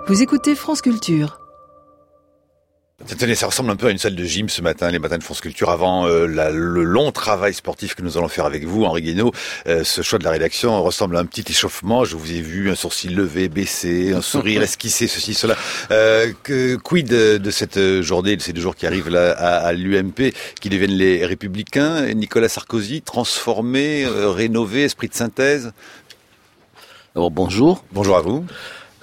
Vous écoutez France Culture. Tenez, ça ressemble un peu à une salle de gym ce matin, les matins de France Culture, avant le long travail sportif que nous allons faire avec vous, Henri Guénaud. Ce choix de la rédaction ressemble à un petit échauffement. Je vous ai vu un sourcil levé, baissé, un sourire esquissé, ceci, cela. Quid de cette journée, de ces 2 jours qui arrivent là à l'UMP, qui deviennent les Républicains? Nicolas Sarkozy, transformé, rénové, esprit de synthèse? Alors bonjour. Bonjour à vous.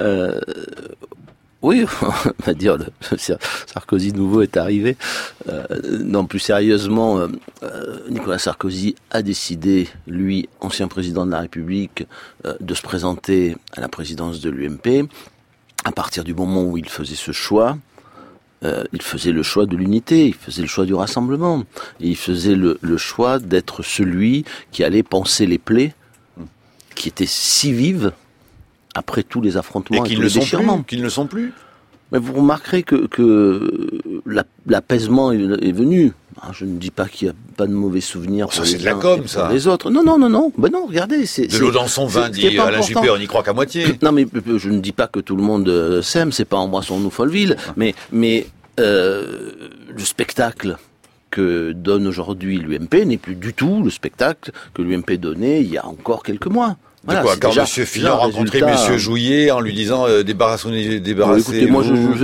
Oui, on va dire Sarkozy nouveau est arrivé. Non, plus sérieusement, Nicolas Sarkozy a décidé, lui, ancien président de la République, de se présenter à la présidence de l'UMP. À partir du moment où il faisait ce choix, il faisait le choix de l'unité, il faisait le choix du rassemblement, et il faisait le choix d'être celui qui allait panser les plaies qui étaient si vives après tous les affrontements et tous les déchirements. Qu'ils ne sont plus. Mais vous remarquerez que l'apaisement est venu. Je ne dis pas qu'il n'y a pas de mauvais souvenirs pour les uns et pour les autres. Non. Ben non, regardez. De l'eau dans son vin, dit Alain Juppé, on n'y croit qu'à moitié. Non, mais je ne dis pas que tout le monde s'aime, c'est pas Embrassons-nous Folleville, mais le spectacle que donne aujourd'hui l'UMP n'est plus du tout le spectacle que l'UMP donnait il y a encore quelques mois. Voilà, quand M. Fillon rencontrait M. Jouyer en lui disant débarrassez. Écoutez, moi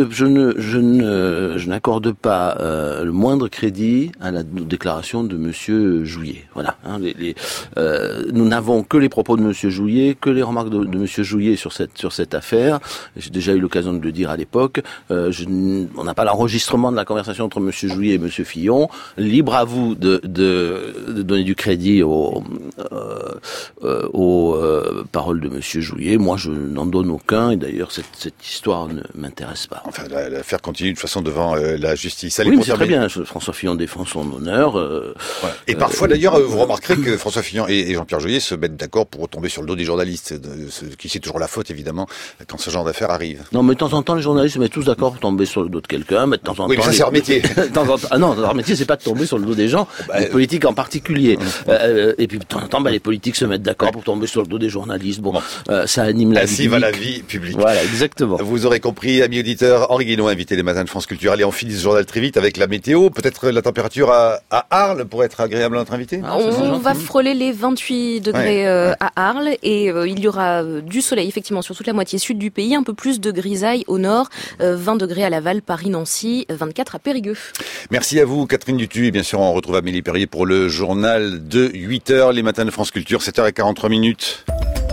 je n'accorde pas le moindre crédit à la déclaration de M. Jouyer. Voilà. Nous n'avons que les propos de M. Jouyer, que les remarques de M. Jouyer sur cette affaire. J'ai déjà eu l'occasion de le dire à l'époque. On n'a pas l'enregistrement de la conversation entre M. Jouyer et M. Fillon. Libre à vous de donner du crédit aux paroles de Monsieur Jouyer. Moi, je n'en donne aucun, et d'ailleurs, cette histoire ne m'intéresse pas. Enfin, l'affaire continue de toute façon devant la justice. Oui, mais c'est très bien. François Fillon défend son honneur. Voilà. Et parfois, d'ailleurs, vous remarquerez que François Fillon et Jean-Pierre Jouyet se mettent d'accord pour tomber sur le dos des journalistes, qui c'est toujours la faute, évidemment, quand ce genre d'affaires arrive. Non, mais de temps en temps, les journalistes se mettent tous d'accord pour tomber sur le dos de quelqu'un, mais de temps en temps... Oui, mais ça, c'est leur métier. Non, leur métier, c'est pas de tomber sur le dos des gens, les politiques en particulier. Et puis, de temps en temps, les politiques se mettent d'accord pour tomber sur le dos des journalistes. Bon, ça anime la vie publique. Va la vie publique. Voilà, exactement. Vous aurez compris, amis auditeurs, Henri Guénaud, invité les matins de France Culture. Allez, on finit ce journal très vite avec la météo. Peut-être la température à Arles pourrait être agréable à notre invité. On va frôler les 28 degrés à Arles et il y aura du soleil effectivement sur toute la moitié sud du pays, un peu plus de grisaille au nord, 20 degrés à Laval, Paris, Nancy, 24 à Périgueux. Merci à vous, Catherine Dutu. Et bien sûr, on retrouve Amélie Perrier pour le journal de 8h, les matins de France Culture, 7h43.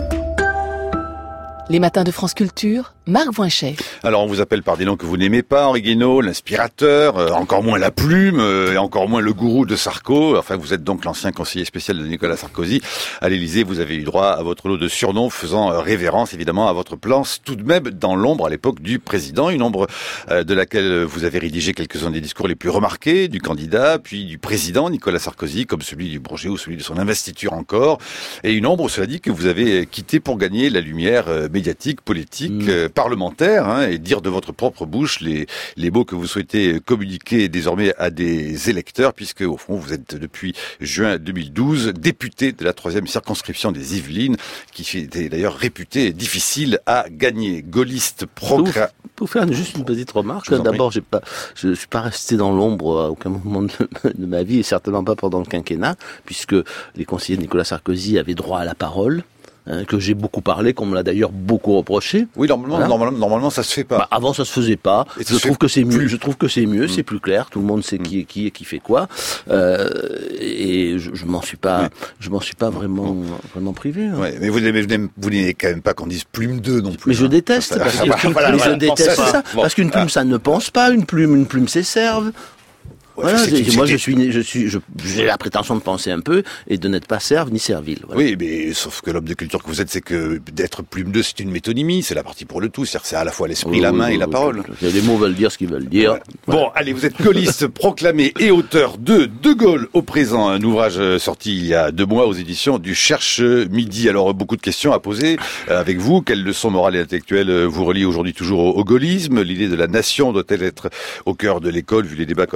Les matins de France Culture, Marc Voinchet. Alors, on vous appelle par des noms que vous n'aimez pas, Henri Guénaud, l'inspirateur, encore moins la plume, et encore moins le gourou de Sarko. Enfin, vous êtes donc l'ancien conseiller spécial de Nicolas Sarkozy. À l'Élysée, vous avez eu droit à votre lot de surnoms, faisant révérence, évidemment, à votre place, tout de même dans l'ombre à l'époque du président, une ombre de laquelle vous avez rédigé quelques-uns des discours les plus remarqués du candidat, puis du président Nicolas Sarkozy, comme celui du Bourget ou celui de son investiture encore, et une ombre, cela dit, que vous avez quitté pour gagner la lumière médiatique, politique, parlementaire, et dire de votre propre bouche les mots que vous souhaitez communiquer désormais à des électeurs, puisque au fond vous êtes depuis juin 2012 député de la 3e circonscription des Yvelines, qui était d'ailleurs réputée difficile à gagner. Gaulliste Pour faire juste une petite remarque, d'abord je suis pas resté dans l'ombre à aucun moment de ma vie, et certainement pas pendant le quinquennat, puisque les conseillers de Nicolas Sarkozy avaient droit à la parole. Que j'ai beaucoup parlé, qu'on me l'a d'ailleurs beaucoup reproché. Oui, normalement, ça se fait pas. Avant, ça se faisait pas. Je trouve que c'est mieux. Je trouve que c'est mieux, c'est plus clair. Tout le monde sait qui est qui et qui fait quoi. Et je m'en suis pas vraiment privé. Ouais, mais vous n'aimez quand même pas qu'on dise plume 2 non plus. Mais je déteste. Je déteste ça. Parce qu'une plume, ça ne pense pas. Une plume, c'est serve. Voilà, moi j'ai la prétention de penser un peu et de n'être pas serve ni servile. Voilà. Oui, mais sauf que l'homme de culture que vous êtes, c'est que d'être plume 2, c'est une métonymie, c'est la partie pour le tout, c'est-à-dire c'est à la fois l'esprit, la main et la parole. Les mots veulent dire ce qu'ils veulent dire. Ouais. Bon, allez, vous êtes gaulliste proclamé et auteur de Gaulle au présent, un ouvrage sorti il y a 2 mois aux éditions du Cherche Midi. Alors, beaucoup de questions à poser avec vous. Quelle leçon morale et intellectuelle vous relie aujourd'hui toujours au gaullisme? L'idée de la nation doit-elle être au cœur de l'école, vu les débats qu'on a eu récemment?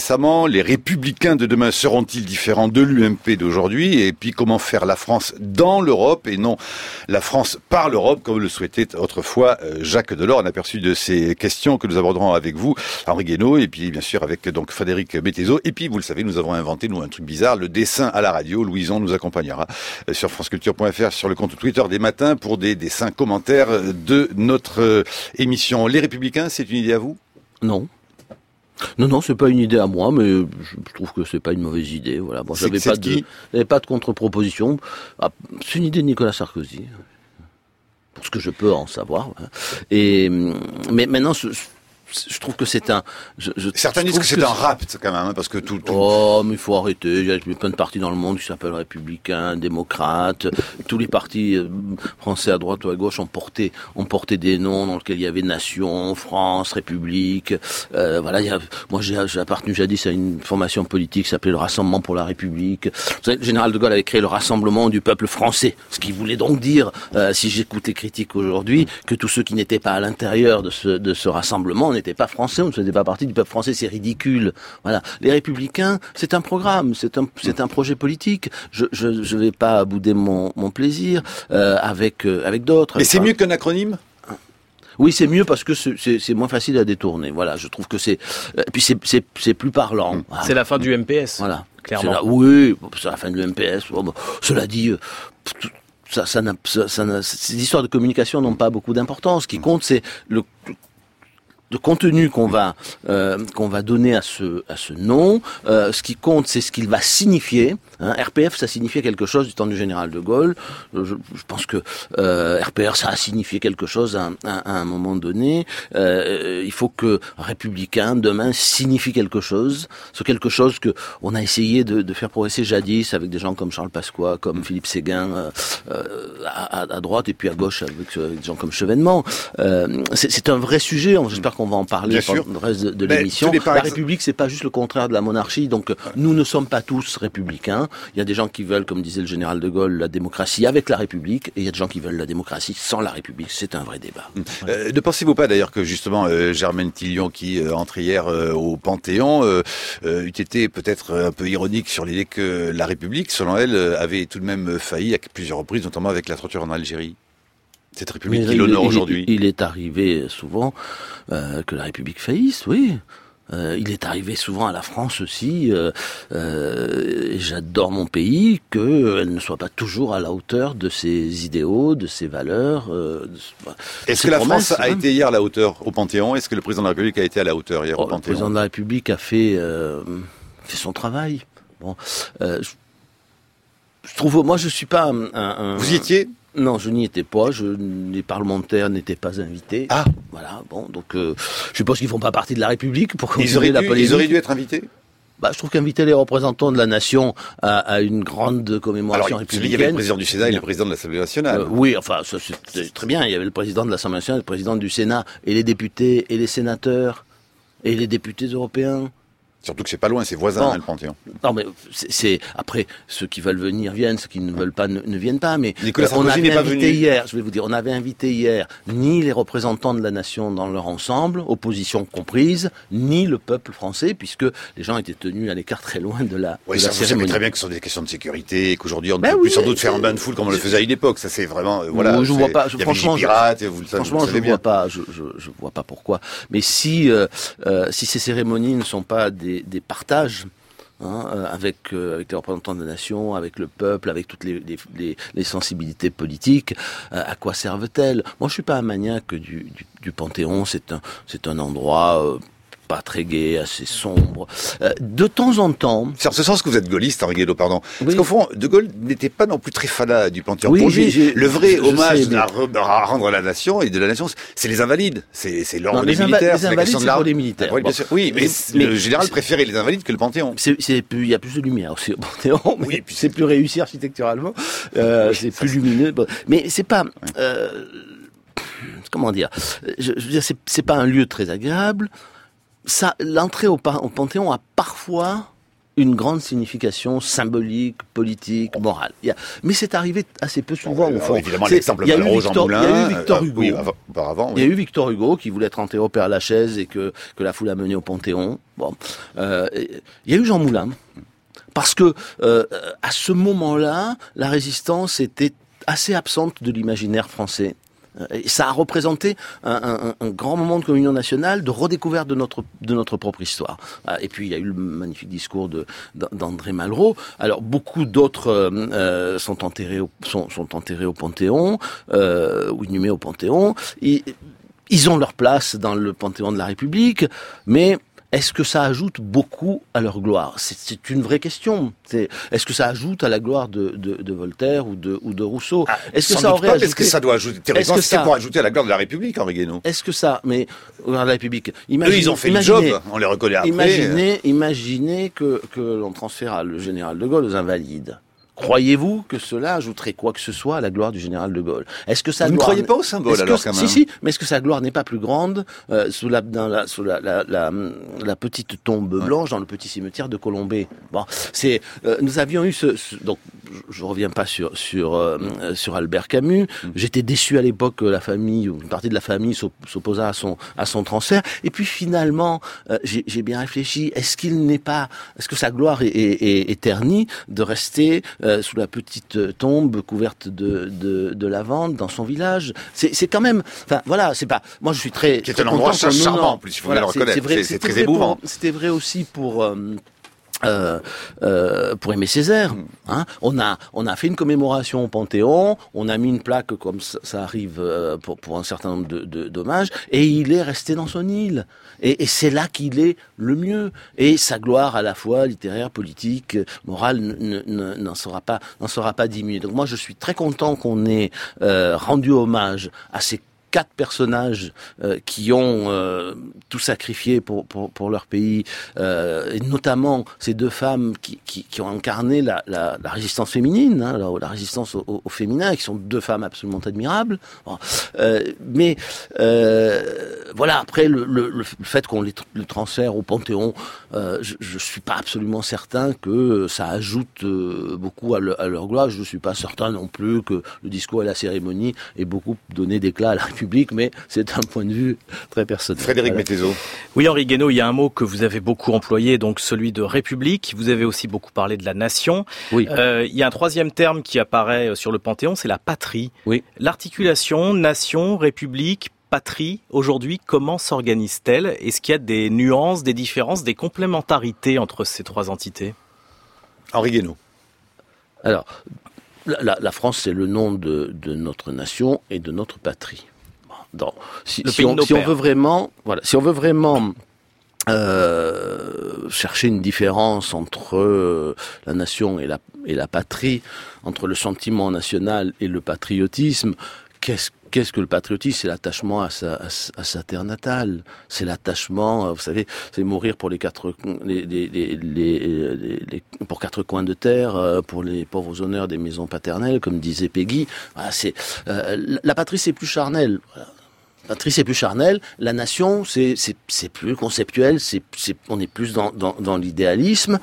récemment. Les Républicains de demain seront-ils différents de l'UMP d'aujourd'hui? Et puis comment faire la France dans l'Europe et non la France par l'Europe, comme le souhaitait autrefois Jacques Delors? Un aperçu de ces questions que nous aborderons avec vous, Henri Guénaud, et puis bien sûr avec donc Frédéric Bettezo. Et puis vous le savez, nous avons inventé un truc bizarre, le dessin à la radio. Louison nous accompagnera sur franceculture.fr, sur le compte Twitter des matins pour des dessins commentaires de notre émission. Les Républicains, c'est une idée à vous? Non. Non, c'est pas une idée à moi, mais je trouve que c'est pas une mauvaise idée. Voilà. Bon, j'avais pas de contre-proposition. Ah, c'est une idée de Nicolas Sarkozy, pour ce que je peux en savoir. Mais maintenant, je trouve que c'est un... Certains disent que c'est un rapt quand même, parce que tout... Oh, mais il faut arrêter. Il y a plein de partis dans le monde qui s'appellent républicains, démocrates. Tous les partis français à droite ou à gauche ont porté des noms dans lesquels il y avait Nation, France, République. Voilà. Moi, j'ai appartenu jadis à une formation politique qui s'appelait le Rassemblement pour la République. Vous savez, le général de Gaulle avait créé le Rassemblement du peuple français, ce qui voulait donc dire, si j'écoute les critiques aujourd'hui, que tous ceux qui n'étaient pas à l'intérieur de ce rassemblement n'était pas français, on ne faisait pas partie du peuple français, c'est ridicule. Voilà. Les Républicains, c'est un programme, c'est un projet politique. Je vais pas bouder mon plaisir avec d'autres. Mais c'est mieux qu'un acronyme? Oui, c'est mieux parce que c'est moins facile à détourner. Voilà, je trouve que c'est puis c'est plus parlant. Voilà. C'est la fin du MPS. Voilà, clairement. Oui, c'est la fin du MPS. Bon, cela dit. Ces histoires de communication n'ont pas beaucoup d'importance. Ce qui compte, c'est le contenu qu'on va donner à ce nom. Ce qui compte, c'est ce qu'il va signifier. RPF, ça signifiait quelque chose du temps du général de Gaulle. Je pense que RPR, ça a signifié quelque chose à un moment donné. Il faut que républicain demain signifie quelque chose. C'est quelque chose que on a essayé de faire progresser jadis avec des gens comme Charles Pasqua, comme Philippe Séguin à droite et puis à gauche avec des gens comme Chevènement. C'est un vrai sujet. J'espère qu'on va en parler pendant le reste de l'émission. La République, c'est pas juste le contraire de la monarchie. Donc nous ne sommes pas tous républicains. Il y a des gens qui veulent, comme disait le général de Gaulle, la démocratie avec la République, et il y a des gens qui veulent la démocratie sans la République. C'est un vrai débat. Ne pensez-vous pas d'ailleurs que justement Germaine Tillion, qui entrait hier au Panthéon, eût été peut-être un peu ironique sur l'idée que la République, selon elle, avait tout de même failli à plusieurs reprises, notamment avec la torture en Algérie? Cette République qui l'honore aujourd'hui. Il est arrivé souvent que la République faillisse, oui. Il est arrivé souvent à la France aussi, et j'adore mon pays, qu'elle ne soit pas toujours à la hauteur de ses idéaux, de ses valeurs. Est-ce que la France a été hier à la hauteur au Panthéon? Est-ce que le président de la République a été à la hauteur hier au Panthéon? Le président de la République a fait son travail. Bon, je trouve, moi je suis pas Vous y étiez? Non, je n'y étais pas. Les parlementaires n'étaient pas invités. Ah, voilà. Bon, donc je suppose qu'ils font pas partie de la République pour continuer la polémique. Ils auraient dû être invités. Je trouve qu'inviter les représentants de la nation à une grande commémoration républicaine. Il y avait le président du Sénat et le président de l'Assemblée nationale. Oui, enfin, ça c'est très bien. Il y avait le président de l'Assemblée nationale, le président du Sénat, et les députés, et les sénateurs, et les députés européens. Surtout que c'est pas loin, c'est voisin, le Panthéon. Non, mais c'est après, ceux qui veulent venir viennent, ceux qui ne veulent pas ne viennent pas. Mais Nicolas Sarkozy on avait n'est pas invité venu. hier, je vais vous dire, on avait invité hier ni les représentants de la nation dans leur ensemble, opposition comprise, ni le peuple français, puisque les gens étaient tenus à l'écart très loin de la Oui, ça, vous savez très bien que ce sont des questions de sécurité et qu'aujourd'hui on ne peut oui, plus sans doute faire un bain de foule comme on le faisait à une époque. Ça c'est vraiment voilà. Je vois pas. Franchement, je vois pas pourquoi. Mais si ces cérémonies ne sont pas des partages. Avec les représentants de la nation, avec le peuple, avec toutes les sensibilités politiques, à quoi servent-elles? Moi, je suis pas un maniaque du Panthéon. C'est un endroit pas très gai, assez sombre. De temps en temps... C'est en ce sens que vous êtes gaulliste, Henri Guénaud, pardon. Oui. Parce qu'au fond, De Gaulle n'était pas non plus très fanat du Panthéon. Oui, pour lui, le vrai hommage sais, à rendre à la nation, et de la nation, c'est les invalides. C'est l'ordre des militaires. Les invalides, c'est pour les militaires. Oui, bien sûr. Oui, mais le général préférait les invalides que le Panthéon. Il y a plus de lumière aussi au Panthéon, mais oui, c'est plus réussi architecturalement. C'est plus lumineux. Mais c'est pas... comment dire? Je veux dire, c'est pas un lieu très agréable. L'entrée au Panthéon a parfois une grande signification symbolique, politique, morale. Mais c'est arrivé assez peu souvent, au fond. Évidemment, l'exemple Malraux, Jean Moulin. Il y a eu Victor Hugo. Auparavant, Il y a eu Victor Hugo qui voulait être enterré au Père-Lachaise et que la foule a mené au Panthéon. Bon, il y a eu Jean Moulin. Parce que, à ce moment-là, la résistance était assez absente de l'imaginaire français. Et ça a représenté un grand moment de communion nationale, de redécouverte de notre propre histoire. Et puis il y a eu le magnifique discours d'André Malraux. Alors beaucoup d'autres sont enterrés au Panthéon, ou inhumés au Panthéon. Ils ont leur place dans le Panthéon de la République, mais est-ce que ça ajoute beaucoup à leur gloire ? C'est une vraie question. Est-ce que ça ajoute à la gloire de Voltaire ou de Rousseau ? Est-ce que ça aurait ajouté... Est-ce que ça doit ajouter... Théoriquement, c'est pour ajouter à la gloire de la République, Henri Guénaud. Est-ce que ça... Mais, la République... Eux, ils ont fait le job, on les reconnaît après. Imaginez que l'on transfère le général de Gaulle aux Invalides. Croyez-vous que cela ajouterait quoi que ce soit à la gloire du général de Gaulle ? Est-ce que Vous ne croyez pas au symbole alors quand même ? Si, mais est-ce que sa gloire n'est pas plus grande sous la petite tombe blanche dans le petit cimetière de Colombey ? Bon, nous avions eu donc je reviens pas sur Albert Camus. J'étais déçu à l'époque que une partie de la famille s'opposât à son transfert. Et puis finalement, j'ai bien réfléchi. Est-ce que sa gloire est ternie de rester sous la petite tombe couverte de lavande dans son village? C'est quand même, enfin voilà, c'est pas. Moi, je suis très. Qui est un endroit charmant, en plus. Il faut le reconnaître. C'est très émouvant. C'était vrai aussi pour Aimé Césaire, hein. On a fait une commémoration au Panthéon, on a mis une plaque comme ça arrive pour un certain nombre de dommages, et il est resté dans son île. Et c'est là qu'il est le mieux. Et sa gloire à la fois littéraire, politique, morale n'en sera pas diminuée. Donc moi je suis très content qu'on ait rendu hommage à ces 4 personnages qui ont tout sacrifié pour leur pays, et notamment ces 2 femmes qui ont incarné la résistance féminine, hein, la résistance au féminin, qui sont 2 femmes absolument admirables. Bon, mais voilà, après le fait qu'on le transfère au Panthéon, je suis pas absolument certain que ça ajoute beaucoup à leur gloire. Je suis pas certain non plus que le discours et la cérémonie aient beaucoup donné d'éclat à la République, mais c'est un point de vue très personnel. Frédéric Mettezo. Oui, Henri Guénaud, il y a un mot que vous avez beaucoup employé, donc celui de République. Vous avez aussi beaucoup parlé de la nation. Oui. Il y a un 3e terme qui apparaît sur le Panthéon, c'est la patrie. Oui. L'articulation nation, République, patrie, aujourd'hui, comment s'organise-t-elle ? Est-ce qu'il y a des nuances, des différences, des complémentarités entre ces 3 entités ? Henri Guénaud. Alors, la France, c'est le nom de notre nation et de notre patrie. Si on veut vraiment chercher une différence entre la nation et la patrie, entre le sentiment national et le patriotisme, qu'est-ce que le patriotisme ? C'est l'attachement à sa terre natale. C'est l'attachement, vous savez, c'est mourir pour pour 4 coins de terre, pour les pauvres honneurs des maisons paternelles, comme disait Péguy. Voilà, la patrie, c'est plus charnel. Voilà. La patrie, c'est plus charnel. La nation, c'est plus conceptuel. On est plus dans l'idéalisme.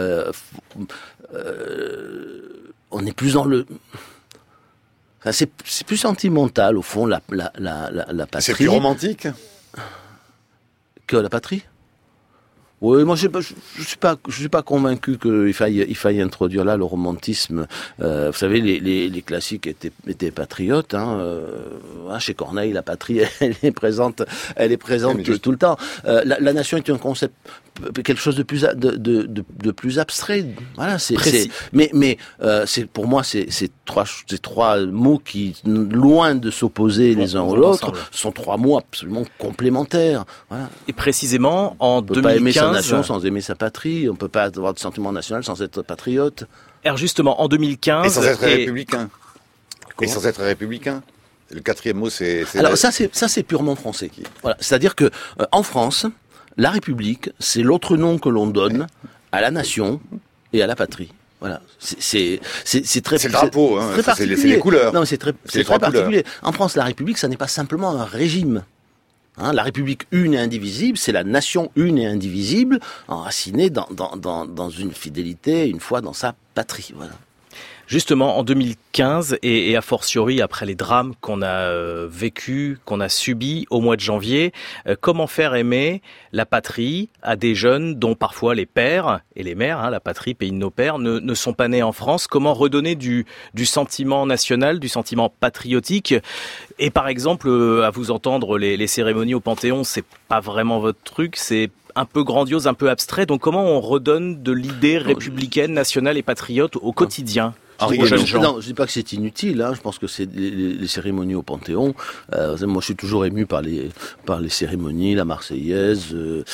On est plus dans le. Enfin, c'est plus sentimental au fond la patrie. C'est plus romantique que la patrie. Oui, moi je suis pas convaincu qu'il faille introduire là le romantisme. Vous savez, les classiques étaient patriotes. Chez Corneille, la patrie, elle est présente tout le temps. La nation est un concept, quelque chose de plus abstrait. Voilà, mais c'est pour moi ces 3 mots qui, loin de s'opposer les uns aux autres, sont 3 mots absolument complémentaires. Voilà. Et précisément en 2015. Pas aimer sa nation sans aimer sa patrie. On peut pas avoir de sentiment national sans être patriote. Alors justement, en 2015... Et sans être républicain. Et sans être républicain. Le 4e mot, c'est... Alors ça, c'est purement français. Voilà. C'est-à-dire que en France, la République, c'est l'autre nom que l'on donne à la nation et à la patrie. Voilà, c'est très. C'est le drapeau, hein. C'est les couleurs. Non, c'est très particulier. En France, la République, ça n'est pas simplement un régime. La République une et indivisible, c'est la nation une et indivisible, enracinée dans une fidélité, une foi dans sa patrie. Voilà. Justement, en 2015, et a fortiori après les drames qu'on a vécus, qu'on a subis au mois de janvier, comment faire aimer la patrie à des jeunes dont parfois les pères et les mères, la patrie, pays de nos pères, ne sont pas nés en France? Comment redonner du sentiment national, du sentiment patriotique? Et par exemple, à vous entendre, les cérémonies au Panthéon, c'est pas vraiment votre truc, c'est un peu grandiose, un peu abstrait. Donc comment on redonne de l'idée républicaine, nationale et patriote au quotidien? Je dis pas que c'est inutile, je pense que c'est les cérémonies au Panthéon. Moi, je suis toujours ému par les cérémonies, la Marseillaise,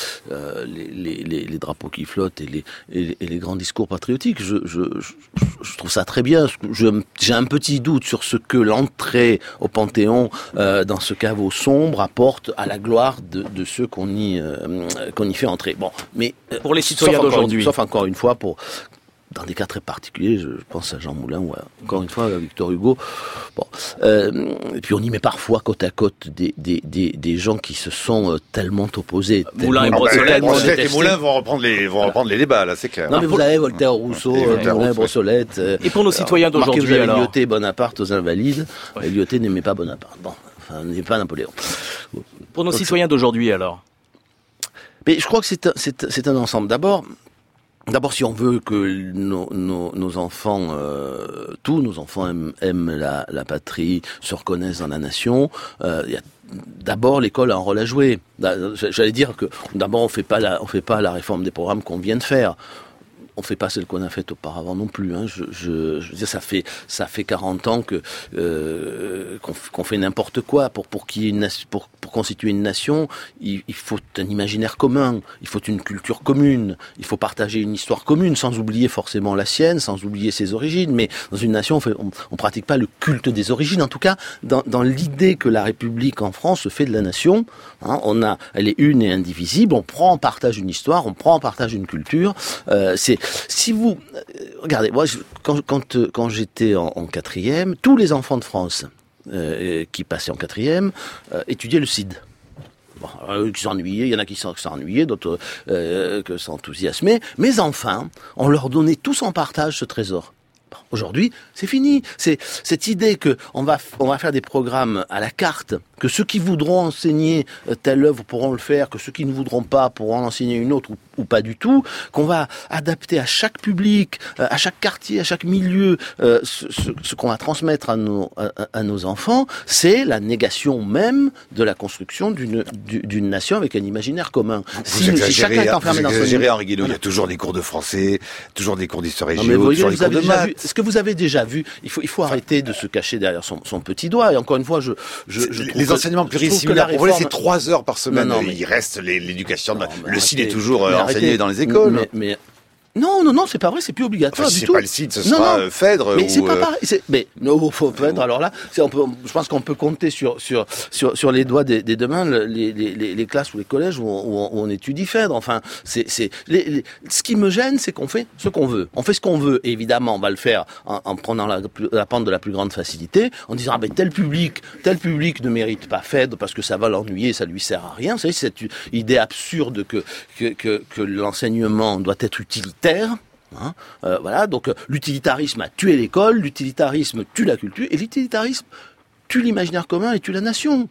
les drapeaux qui flottent et les grands discours patriotiques. Je trouve ça très bien. J'ai un petit doute sur ce que l'entrée au Panthéon dans ce caveau sombre apporte à la gloire de ceux qu'on y fait entrer. Bon, mais pour les citoyens d'aujourd'hui, sauf encore une fois dans des cas très particuliers, je pense à Jean Moulin ou encore une fois à Victor Hugo. Bon, et puis on y met parfois côte à côte des gens qui se sont tellement opposés. Moulin et Brossolette. Les Moulins vont reprendre les débats, là, c'est clair. Non, mais vous avez Voltaire, Rousseau, Moulin et Brossolette. Et pour nos citoyens d'aujourd'hui, alors Lyoté, Bonaparte aux Invalides. Ouais. Lyoté n'aimait pas Bonaparte. Bon, enfin, n'aimait pas Napoléon. Pour nos citoyens d'aujourd'hui, alors? Mais je crois que c'est un ensemble. D'abord, si on veut que nos enfants, tous nos enfants aiment la patrie, se reconnaissent dans la nation, d'abord l'école a un rôle à jouer. J'allais dire que d'abord on fait pas la réforme des programmes qu'on vient de faire. On fait pas celle qu'on a faite auparavant non plus. Je veux dire, ça fait 40 ans qu'on fait n'importe quoi pour constituer une nation. Il faut un imaginaire commun, il faut une culture commune, il faut partager une histoire commune, sans oublier forcément la sienne, sans oublier ses origines. Mais dans une nation, on pratique pas le culte des origines. En tout cas, dans l'idée que la République en France se fait de la nation, elle est une et indivisible. On prend en partage une histoire, on prend en partage une culture. Si vous regardez, moi quand j'étais en quatrième, tous les enfants de France qui passaient en quatrième étudiaient le Cid. Bon, qui s'ennuyaient, il y en a qui s'ennuyaient, d'autres que s'enthousiasmaient. Mais enfin, on leur donnait tous en partage ce trésor. Aujourd'hui, c'est fini. C'est cette idée que on va faire des programmes à la carte, que ceux qui voudront enseigner telle œuvre pourront le faire, que ceux qui ne voudront pas pourront en enseigner une autre ou pas du tout, qu'on va adapter à chaque public, à chaque quartier, à chaque milieu, ce qu'on va transmettre à nos enfants, c'est la négation même de la construction d'une nation avec un imaginaire commun. Si chacun est enfermé dans son... Vous exagérez, Henri Guénaud, il y a toujours des cours de français, toujours des cours d'histoire et géo, toujours des cours de maths. Est-ce que vous avez déjà vu, il faut arrêter de se cacher derrière son petit doigt, et encore une fois, les enseignements pluriscolaires, on va laisser 3 heures par semaine, il reste l'éducation, le CID est toujours enseigné dans les écoles. Non, c'est pas vrai, c'est plus obligatoire du tout. C'est pas le CID, ce sera Phèdre. Mais c'est pas pareil. Phèdre, alors là, je pense qu'on peut compter sur les doigts des deux mains les classes ou les collèges où on étudie Phèdre. Enfin, ce qui me gêne, c'est qu'on fait ce qu'on veut. On fait ce qu'on veut, et évidemment, on va le faire en prenant la pente de la plus grande facilité, en disant, tel public ne mérite pas Phèdre parce que ça va l'ennuyer, ça lui sert à rien. Vous savez, cette idée absurde que l'enseignement doit être utilitaire. Voilà, donc l'utilitarisme a tué l'école, l'utilitarisme tue la culture, et l'utilitarisme tue l'imaginaire commun et tue la nation.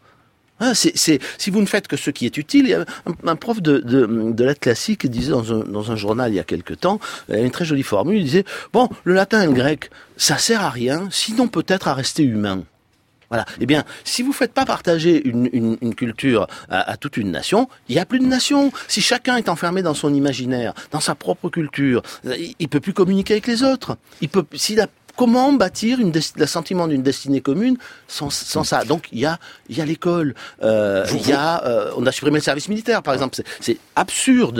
Si vous ne faites que ce qui est utile, il y a un prof de lettres classiques disait dans un journal il y a quelque temps, il y a une très jolie formule, il disait, le latin et le grec, ça sert à rien, sinon peut-être à rester humain. Voilà. Eh bien, si vous faites pas partager une culture à toute une nation, il y a plus de nation. Si chacun est enfermé dans son imaginaire, dans sa propre culture, il peut plus communiquer avec les autres. Comment bâtir le sentiment d'une destinée commune sans ça? Donc il y a l'école, on a supprimé le service militaire par exemple. C'est absurde.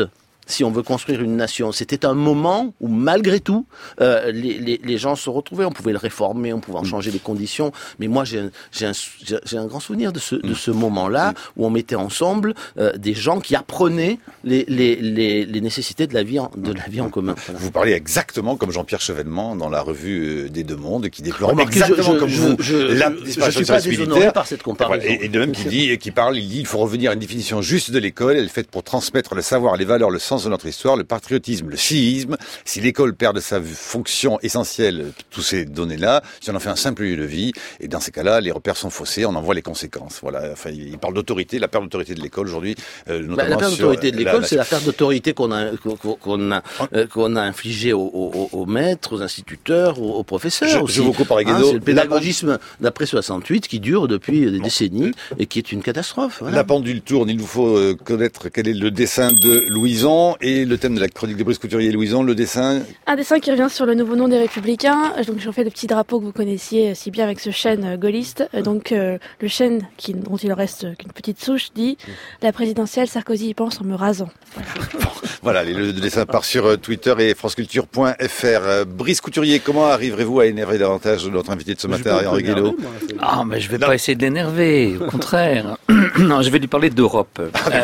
si on veut construire une nation. C'était un moment où, malgré tout, les gens se retrouvaient. On pouvait le réformer, on pouvait en changer les conditions. Mais moi, j'ai un grand souvenir de ce moment-là où on mettait ensemble des gens qui apprenaient les nécessités de la vie en commun. Voilà. Vous parlez exactement comme Jean-Pierre Chevènement dans la revue des Deux Mondes, qui déplore exactement comme vous la disparition du service militaire. Par cette comparaison. Et de même il dit il faut revenir à une définition juste de l'école. Elle est faite pour transmettre le savoir, les valeurs, le sens de notre histoire, le patriotisme, le civisme. Si l'école perd de sa fonction essentielle, toutes ces données-là, si on en fait un simple lieu de vie, et dans ces cas-là, les repères sont faussés, on en voit les conséquences. Voilà. Enfin, il parle d'autorité, la perte d'autorité de l'école aujourd'hui, notamment la perte d'autorité de l'école, c'est la perte d'autorité qu'on a infligée aux maîtres, aux instituteurs, aux professeurs. Je vous coupe par Guéno. C'est le pédagogisme d'après 68 qui dure depuis des décennies et qui est une catastrophe. Voilà. La pendule tourne, il nous faut connaître quel est le dessin de Louison et le thème de la chronique de Brice Couturier. Louison, le dessin. Un dessin qui revient sur le nouveau nom des Républicains. Donc j'en fais le petit drapeau que vous connaissiez si bien avec ce chêne gaulliste. Donc le chêne dont il reste qu'une petite souche dit « La présidentielle, Sarkozy y pense en me rasant ». Voilà, le dessin part sur Twitter et franceculture.fr. Brice Couturier, comment arriverez-vous à énerver davantage notre invité de ce matin, Henri Guéno? Ah, mais je vais pas essayer de l'énerver, au contraire. Non, je vais lui parler d'Europe.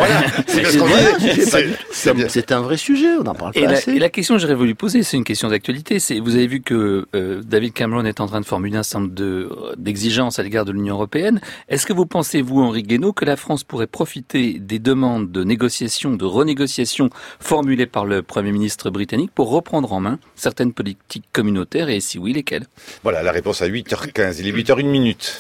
C'est un vrai sujet, on en parle pas assez. Et la question que j'aurais voulu poser, c'est une question d'actualité. Vous avez vu que David Cameron est en train de formuler un certain nombre d'exigences à l'égard de l'Union européenne. Est-ce que vous pensez, vous, Henri Guéno, que la France pourrait profiter des demandes de négociation, de renégociation formulées par le Premier ministre britannique pour reprendre en main certaines politiques communautaires et si oui, lesquelles? Voilà, la réponse à 8h15. Il est 8h01.